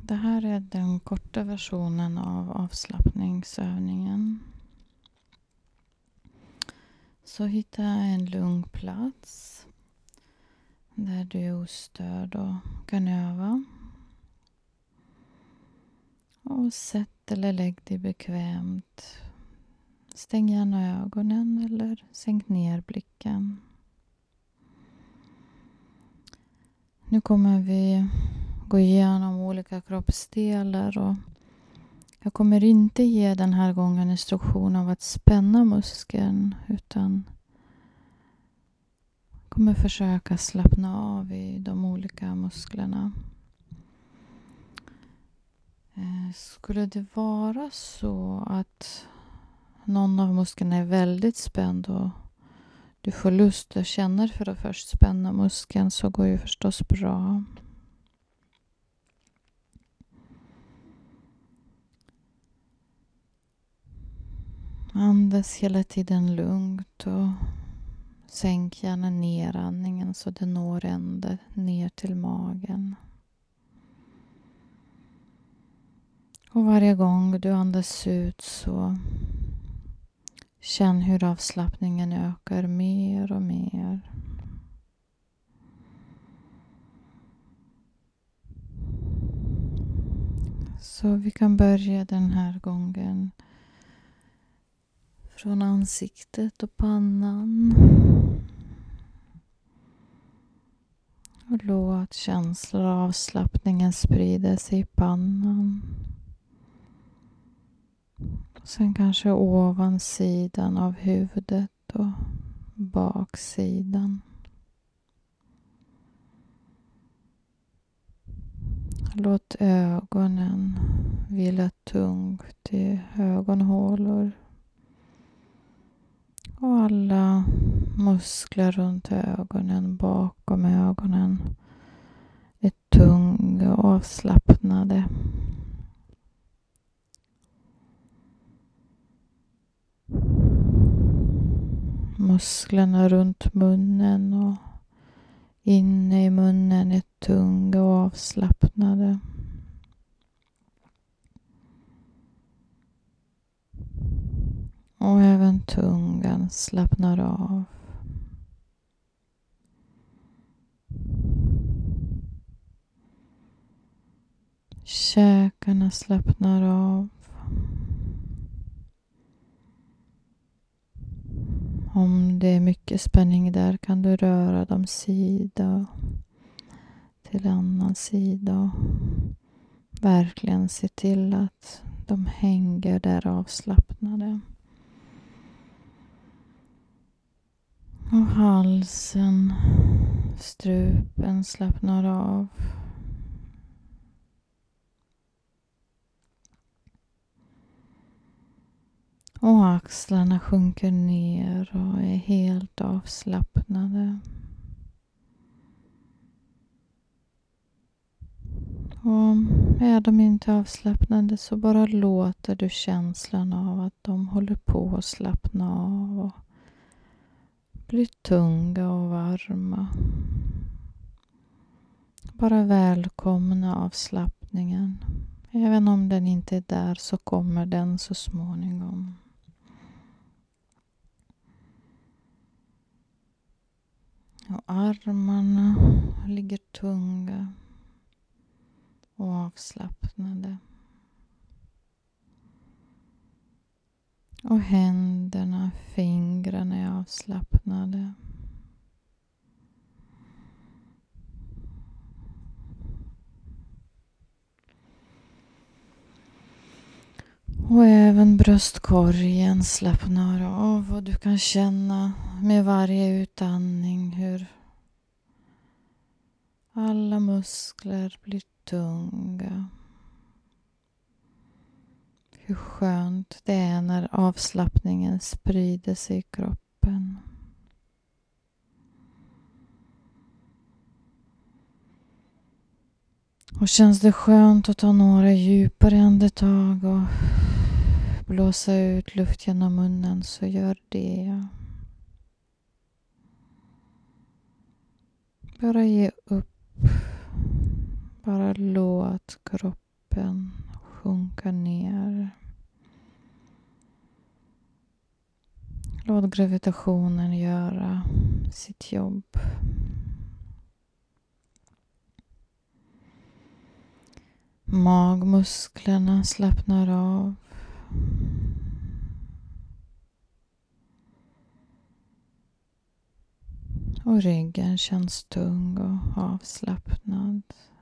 Det här är den korta versionen av avslappningsövningen. Så hitta en lugn plats där du är ostörd och kan öva. Och sätt eller lägg dig bekvämt. Stäng gärna ögonen eller sänk ner blicken. Nu kommer vi gå igenom olika kroppsdelar och jag kommer inte ge den här gången instruktion av att spänna muskeln utan kommer försöka slappna av i de olika musklerna. Skulle det vara så att någon av musklerna är väldigt spänd och du får lust och känner för att först spänna muskeln så går ju förstås bra. Andas hela tiden lugnt och sänk gärna ner andningen så den når ända ner till magen. Och varje gång du andas ut så känn hur avslappningen ökar mer och mer. Så vi kan börja den här gången från ansiktet och pannan. Och låt känslor av avslappningen sprida sig i pannan. Och sen kanske ovansidan av huvudet och baksidan. Låt ögonen vila tungt i ögonhålor. Och alla muskler runt ögonen, bakom ögonen är tunga och avslappnade. Musklerna runt munnen och inne i munnen är tunga och avslappnade. Och även tungan slappnar av. Käkarna slappnar av. Om det är mycket spänning där kan du röra dem sida till annan sida. Och verkligen se till att de hänger där avslappnade. Och halsen, strupen slappnar av. Och axlarna sjunker ner och är helt avslappnade. Och är de inte avslappnade så bara låter du känslan av att de håller på att slappna av och blir tunga och varma. Bara välkomna avslappningen. Även om den inte är där så kommer den så småningom. Och armarna ligger tunga och avslappnade. Och händerna, fingrarna är avslappnade. Och även bröstkorgen slappnar av och du kan känna med varje utandning hur alla muskler blir tunga. Hur skönt det är när avslappningen sprider sig i kroppen. Och känns det skönt att ta några djupare andetag och blåsa ut luft genom munnen så gör det. Bara ge upp. Bara låt kroppen gravitationen göra sitt jobb. Magmusklerna slappnar av. Och ryggen känns tung och avslappnad.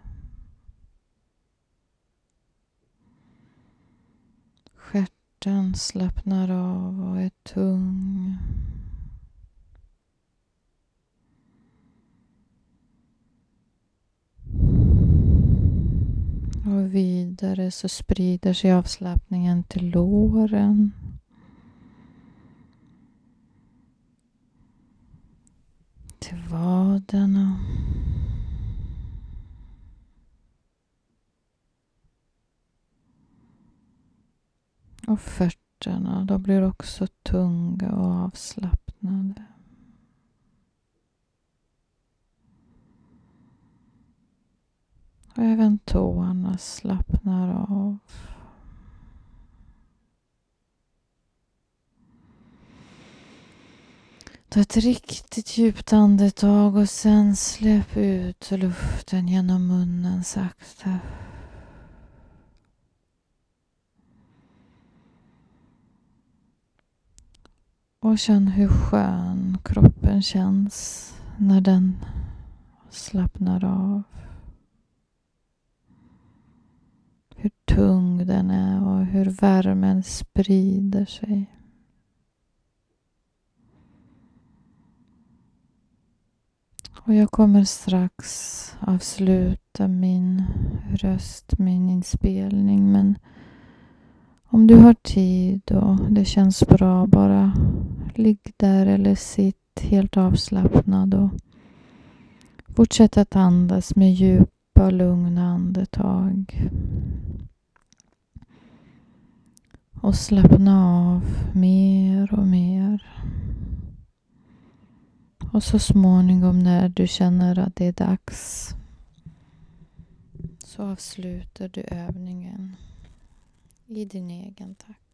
Stjärten slappnar av och är tung. Och vidare så sprider sig avslappningen till låren. Till vaderna. Och fötterna, de blir också tunga och avslappnade. Och även tårna slappnar av. Ta ett riktigt djupt andetag och sen släpp ut luften genom munnen sakta. Och känn hur skön kroppen känns när den slappnar av. Hur tung den är och hur värmen sprider sig. Och jag kommer strax avsluta min röst, min inspelning. Men om du har tid och det känns bra, bara ligg där eller sitt helt avslappnad och fortsätt att andas med djupa, lugna andetag. Och slappna av mer och mer. Och så småningom när du känner att det är dags så avslutar du övningen i din egen takt.